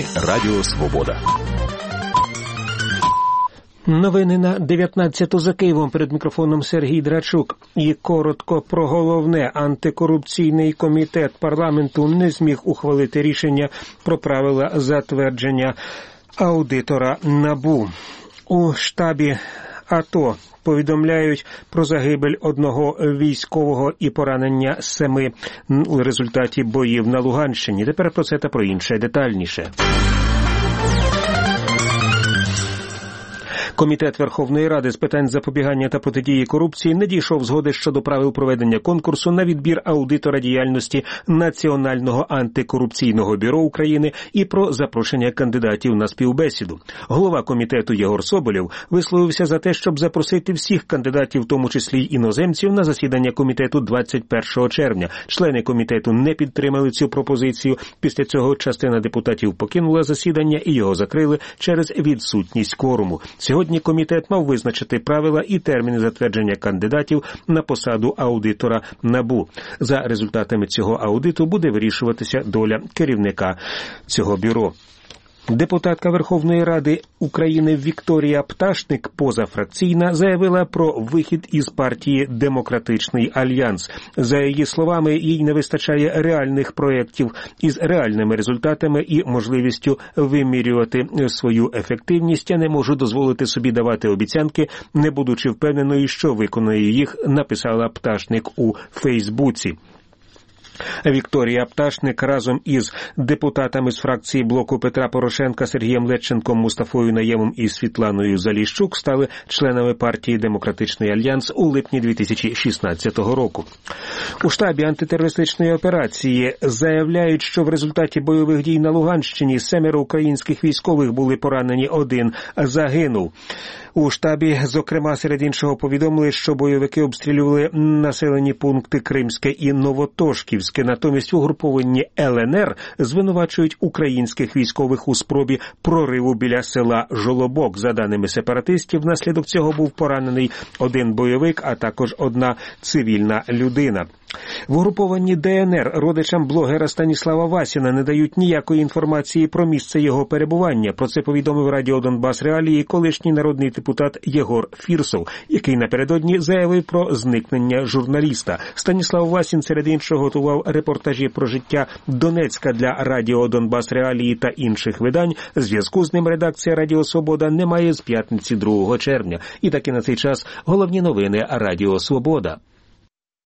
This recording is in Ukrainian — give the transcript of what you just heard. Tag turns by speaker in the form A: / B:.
A: Радіо Свобода.
B: Новини на 19-ту за Києвом. Перед мікрофоном Сергій Драчук. І коротко про головне. Антикорупційний комітет парламенту не зміг ухвалити рішення про правила затвердження аудитора НАБУ. У штабі АТО повідомляють про загибель одного військового і поранення 7 у результаті боїв на Луганщині. Тепер про це та про інше детальніше. Комітет Верховної Ради з питань запобігання та протидії корупції не дійшов згоди щодо правил проведення конкурсу на відбір аудитора діяльності Національного антикорупційного бюро України і про запрошення кандидатів на співбесіду. Голова комітету Єгор Соболєв висловився за те, щоб запросити всіх кандидатів, в тому числі й іноземців, на засідання комітету 21 червня. Члени комітету не підтримали цю пропозицію. Після цього частина депутатів покинула засідання і його закрили через відсутність кворуму. Сьогодні комітет мав визначити правила і терміни затвердження кандидатів на посаду аудитора НАБУ. За результатами цього аудиту буде вирішуватися доля керівника цього бюро. Депутатка Верховної Ради України Вікторія Пташник, позафракційна, заявила про вихід із партії «Демократичний альянс». За її словами, їй не вистачає реальних проєктів із реальними результатами і можливістю вимірювати свою ефективність. Я не можу дозволити собі давати обіцянки, не будучи впевненою, що виконує їх, написала Пташник у Фейсбуці. Вікторія Пташник разом із депутатами з фракції блоку Петра Порошенка Сергієм Лещенком, Мустафою Наємом і Світланою Заліщук стали членами партії «Демократичний альянс» у липні 2016 року. У штабі антитерористичної операції заявляють, що в результаті бойових дій на Луганщині 7 українських військових були поранені, 1 загинув. У штабі, зокрема, серед іншого, повідомили, що бойовики обстрілювали населені пункти Кримське і Новотошківське. Натомість угруповані ЛНР звинувачують українських військових у спробі прориву біля села Жолобок. За даними сепаратистів, внаслідок цього був поранений 1 бойовик, а також 1 цивільна людина. В угрупованні ДНР родичам блогера Станіслава Васіна не дають ніякої інформації про місце його перебування. Про це повідомив Радіо Донбас Реалії колишній народний депутат Єгор Фірсов, який напередодні заявив про зникнення журналіста. Станіслав Васін, серед іншого, готував репортажі про життя Донецька для Радіо Донбас Реалії та інших видань. Зв'язку з ним редакція Радіо Свобода не має з п'ятниці 2 червня. І таки на цей час головні новини Радіо Свобода.